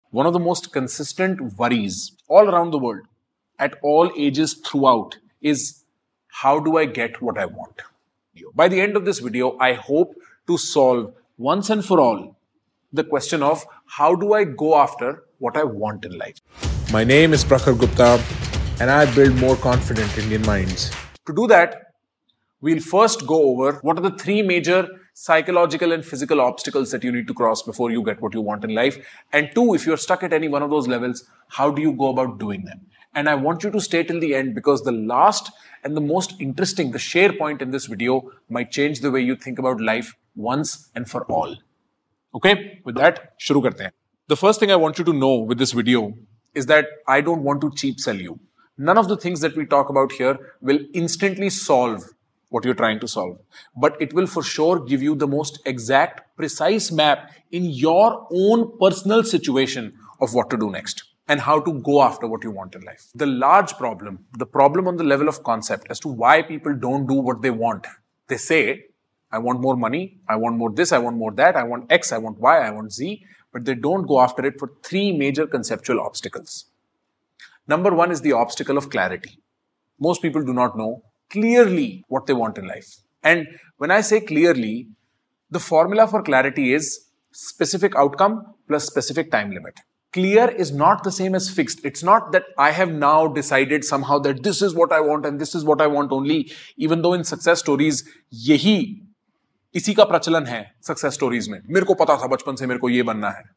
one of the most consistent worries all around the world, at all ages throughout, is how do I get what I want? By the end of this video, I hope to solve once and for all the question of how do I go after what I want in life. My name is Prakhar Gupta and I build more confident Indian minds. To do that, we'll first go over what are the three major psychological and physical obstacles that you need to cross before you get what you want in life. And two, if you're stuck at any one of those levels, how do you go about doing them? And I want you to stay till the end because the last and the most interesting, the share point in this video might change the way you think about life once and for all. Okay, with that, shuru karte hain. The first thing I want you to know with this video is that I don't want to cheap sell you. None of the things that we talk about here will instantly solve what you're trying to solve. But it will for sure give you the most exact, precise map in your own personal situation of what to do next and how to go after what you want in life. The large problem, the problem on the level of concept as to why people don't do what they want. They say, I want more money, I want more this, I want more that, I want X, I want Y, I want Z, but they don't go after it for three major conceptual obstacles. Number one is the obstacle of clarity. Most people do not know clearly what they want in life. And when I say clearly, the formula for clarity is specific outcome plus specific time limit. Clear is not the same as fixed. It's not that I have now decided somehow that this is what I want and this is what I want only, even though in success stories, यही इसी का प्रचलन है success stories में. मेरे को पता था बचपन से मेरे को ये बनना है.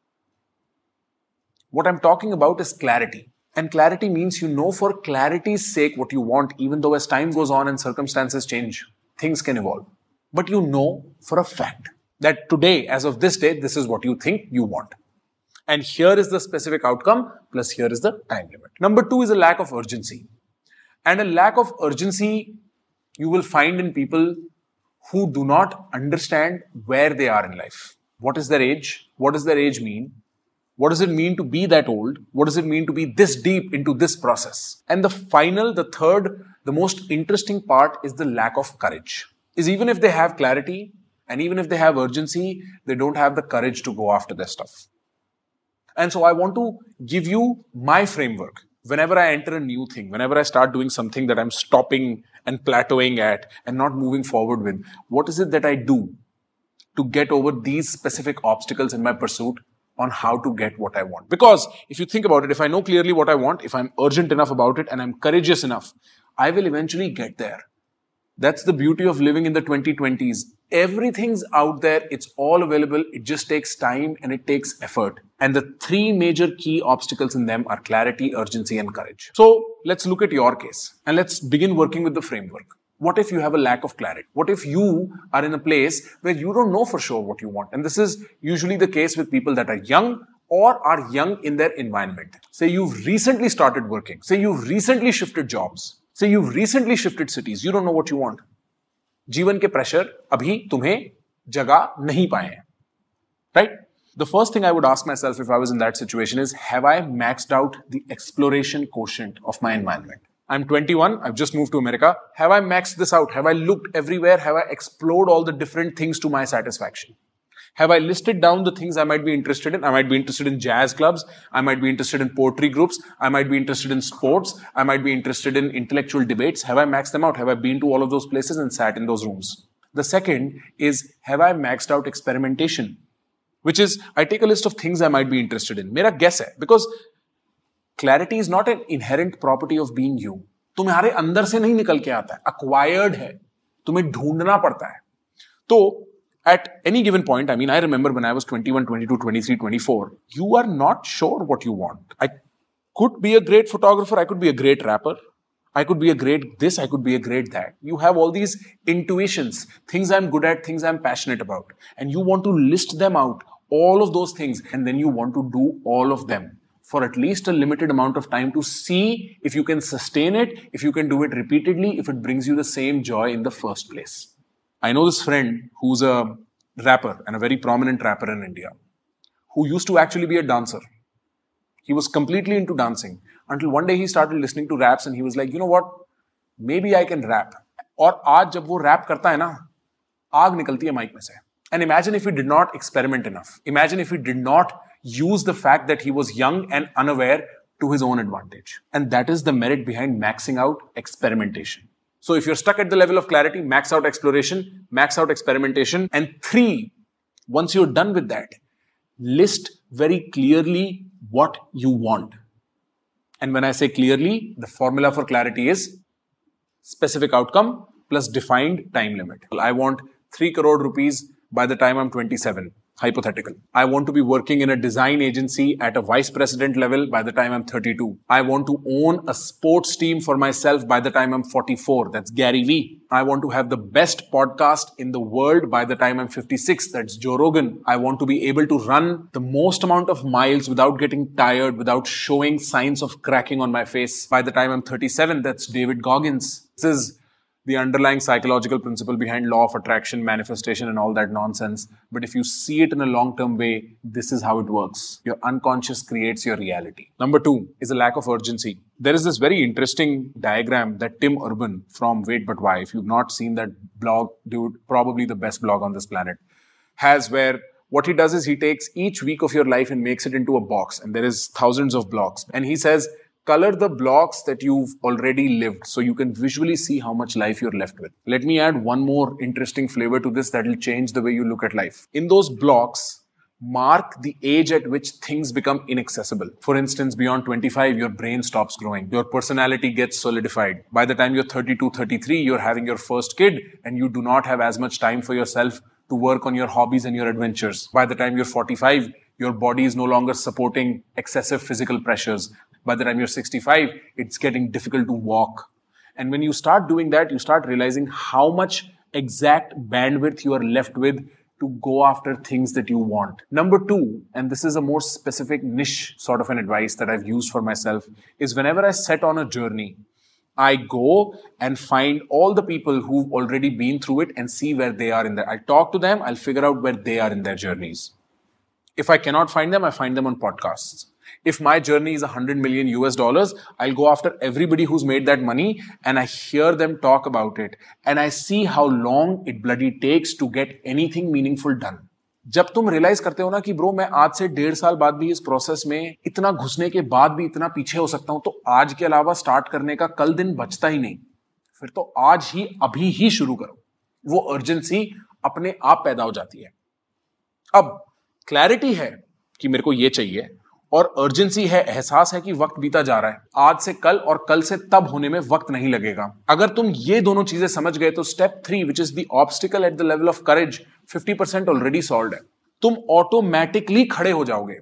What I'm talking about is clarity. And clarity means you know for clarity's sake what you want, even though as time goes on and circumstances change, things can evolve. But you know for a fact that today, as of this day, this is what you think you want. And here is the specific outcome, plus here is the time limit. Number two is a lack of urgency. And a lack of urgency you will find in people who do not understand where they are in life. What is their age? What does their age mean? What does it mean to be that old? What does it mean to be this deep into this process? And the final, the third, the most interesting part is the lack of courage. Is even if they have clarity and even if they have urgency, they don't have the courage to go after their stuff. And so I want to give you my framework. Whenever I enter a new thing, whenever I start doing something that I'm stopping and plateauing at and not moving forward with, what is it that I do to get over these specific obstacles in my pursuit on how to get what I want? Because if you think about it, if I know clearly what I want, if I'm urgent enough about it and I'm courageous enough, I will eventually get there. That's the beauty of living in the 2020s. Everything's out there. It's all available. It just takes time and it takes effort. And the three major key obstacles in them are clarity, urgency, and courage. So let's look at your case and let's begin working with the framework. What if you have a lack of clarity? What if you are in a place where you don't know for sure what you want? And this is usually the case with people that are young or are young in their environment. Say you've recently started working. Say you've recently shifted jobs. Say you've recently shifted cities. You don't know what you want. जीवन के pressure अभी तुम्हें जगह नहीं पाए हैं. Right? The first thing I would ask myself if I was in that situation is, have I maxed out the exploration quotient of my environment? I'm 21. I've just moved to America. Have I maxed this out? Have I looked everywhere? Have I explored all the different things to my satisfaction? Have I listed down the things I might be interested in? I might be interested in jazz clubs. I might be interested in poetry groups. I might be interested in sports. I might be interested in intellectual debates. Have I maxed them out? Have I been to all of those places and sat in those rooms? The second is, have I maxed out experimentation? Which is, I take a list of things I might be interested in. मेरा guess है, because clarity is not an inherent property of being you. तुम्हारे अंदर से नहीं निकल के आता है. Acquired है. तुम्हें ढूंढना पड़ता है. तो at any given point, I mean, I remember when I was 21, 22, 23, 24, you are not sure what you want. I could be a great photographer. I could be a great rapper. I could be a great this. I could be a great that. You have all these intuitions, things I'm good at, things I'm passionate about. And you want to list them out, all of those things. And then you want to do all of them for at least a limited amount of time to see if you can sustain it, if you can do it repeatedly, if it brings you the same joy in the first place. I know this friend who's a rapper and a very prominent rapper in India who used to actually be a dancer. He was completely into dancing until one day he started listening to raps and he was like, you know what, maybe I can rap. और आज जब वो rap करता है ना, आग निकलती है माइक में से. And imagine if he did not experiment enough. Imagine if he did not use the fact that he was young and unaware to his own advantage. And that is the merit behind maxing out experimentation. So if you're stuck at the level of clarity, max out exploration, max out experimentation. And 3, once you're done with that, list very clearly what you want. And when I say clearly, the formula for clarity is specific outcome plus defined time limit. I want 3 crore rupees by the time I'm 27. Hypothetical. I want to be working in a design agency at a vice president level by the time I'm 32. I want to own a sports team for myself by the time I'm 44. That's Gary Vee. I want to have the best podcast in the world by the time I'm 56. That's Joe Rogan. I want to be able to run the most amount of miles without getting tired, without showing signs of cracking on my face by the time I'm 37. That's David Goggins. This is the underlying psychological principle behind law of attraction, manifestation, and all that nonsense. But if you see it in a long-term way, this is how it works. Your unconscious creates your reality. Number 2 is a lack of urgency. There is this very interesting diagram that Tim Urban from Wait But Why, if you've not seen that blog, dude, probably the best blog on this planet, has, where what he does is he takes each week of your life and makes it into a box. And there is thousands of blocks. And he says, color the blocks that you've already lived so you can visually see how much life you're left with. Let me add one more interesting flavor to this that will change the way you look at life. In those blocks, mark the age at which things become inaccessible. For instance, beyond 25, your brain stops growing. Your personality gets solidified. By the time you're 32, 33, you're having your first kid and you do not have as much time for yourself to work on your hobbies and your adventures. By the time you're 45, your body is no longer supporting excessive physical pressures. By the time you're 65, it's getting difficult to walk. And when you start doing that, you start realizing how much exact bandwidth you are left with to go after things that you want. Number 2, and this is a more specific niche sort of an advice that I've used for myself, is whenever I set on a journey, I go and find all the people who've already been through it and see where they are in there. I talk to them, I'll figure out where they are in their journeys. If I cannot find them, I find them on podcasts. If my journey is $100 million US, I'll go after everybody who's made that money and I hear them talk about it. And I see how long it bloody takes to get anything meaningful done. जब तुम realise करते हो ना कि bro मैं आज से 1.5 साल बाद भी इस प्रोसेस में इतना घुसने के बाद भी इतना पीछे हो सकता हूं, तो आज के अलावा स्टार्ट करने का कल दिन बचता ही नहीं. फिर तो आज ही अभी ही शुरू करो. वो अर्जेंसी अपने आप पैदा हो जाती है. अब क्लैरिटी है कि मेरे को ये चाहिए और अर्जेंसी है, एहसास है कि वक्त बीता जा रहा है. आज से कल और कल से तब होने में वक्त नहीं लगेगा. अगर तुम ये दोनों चीजें समझ गए तो step 3, which is the obstacle at the level of courage, 50% already solved है. तुम ऑटोमेटिकली खड़े हो जाओगे.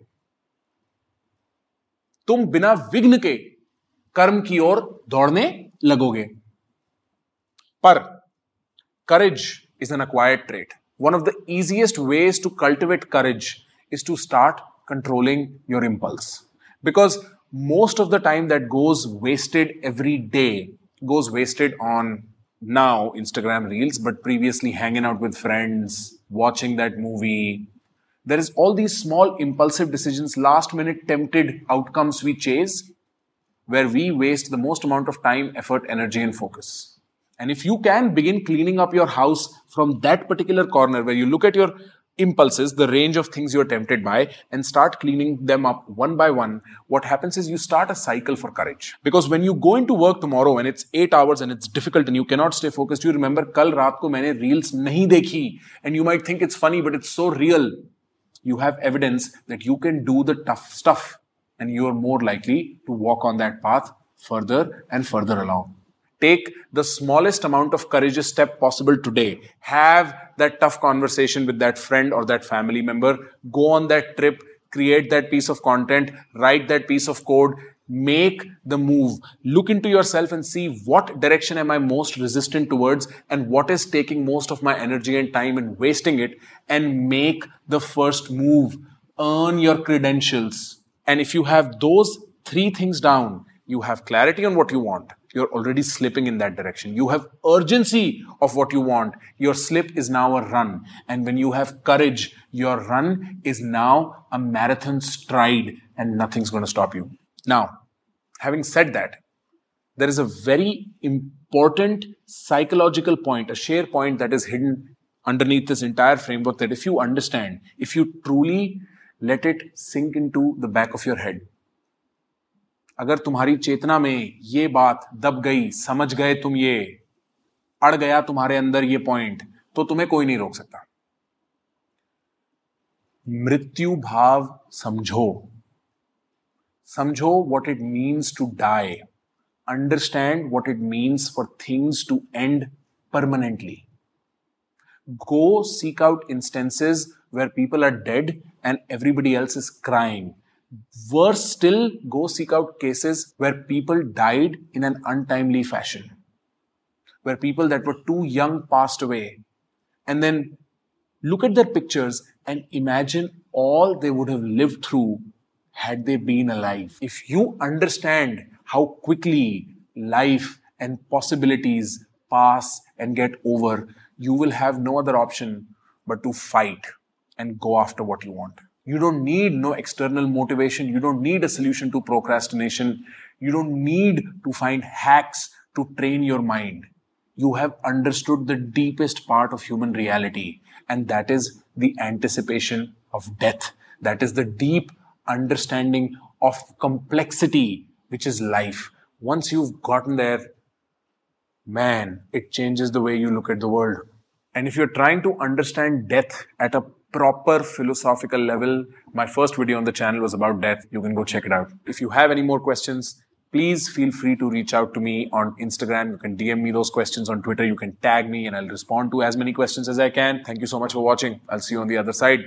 तुम बिना विघ्न के कर्म की ओर दौड़ने लगोगे. पर courage is an acquired trait. One of the easiest ways to cultivate courage is to start controlling your impulse. Because most of the time that goes wasted every day goes wasted on now Instagram Reels, but previously hanging out with friends, watching that movie. There is all these small impulsive decisions, last minute tempted outcomes we chase, where we waste the most amount of time, effort, energy, and focus. And if you can begin cleaning up your house from that particular corner where you look at your impulses, the range of things you're tempted by, and start cleaning them up one by one, what happens is you start a cycle for courage. Because when you go into work tomorrow and it's 8 hours and it's difficult and you cannot stay focused, you remember, kal raat ko maine reels nahi dekhi. And you might think it's funny, but it's so real. You have evidence that you can do the tough stuff and you are more likely to walk on that path further and further along. Take the smallest amount of courageous step possible today. Have that tough conversation with that friend or that family member. Go on that trip. Create that piece of content. Write that piece of code. Make the move. Look into yourself and see what direction am I most resistant towards and what is taking most of my energy and time and wasting it, and make the first move. Earn your credentials. And if you have those 3 things down, you have clarity on what you want. You're already slipping in that direction. You have urgency of what you want. Your slip is now a run. And when you have courage, your run is now a marathon stride and nothing's going to stop you. Now, having said that, there is a very important psychological point, a sheer point that is hidden underneath this entire framework, that if you understand, if you truly let it sink into the back of your head. अगर तुम्हारी चेतना में ये बात दब गई, समझ गए तुम, ये अड़ गया तुम्हारे अंदर ये पॉइंट, तो तुम्हें कोई नहीं रोक सकता. मृत्यु भाव समझो. समझो what it means to die. Understand what it means for things to end permanently. Go seek out instances where people are dead and everybody else is crying. Worse still, go seek out cases where people died in an untimely fashion, where people that were too young passed away. And then look at their pictures and imagine all they would have lived through had they been alive. If you understand how quickly life and possibilities pass and get over, you will have no other option but to fight and go after what you want. You don't need no external motivation. You don't need a solution to procrastination. You don't need to find hacks to train your mind. You have understood the deepest part of human reality, and that is the anticipation of death. That is the deep understanding of complexity, which is life. Once you've gotten there, man, it changes the way you look at the world. And if you're trying to understand death at a proper philosophical level, my first video on the channel was about death. You can go check it out. If you have any more questions, please feel free to reach out to me on Instagram. You can DM me those questions on Twitter. You can tag me and I'll respond to as many questions as I can. Thank you so much for watching. I'll see you on the other side.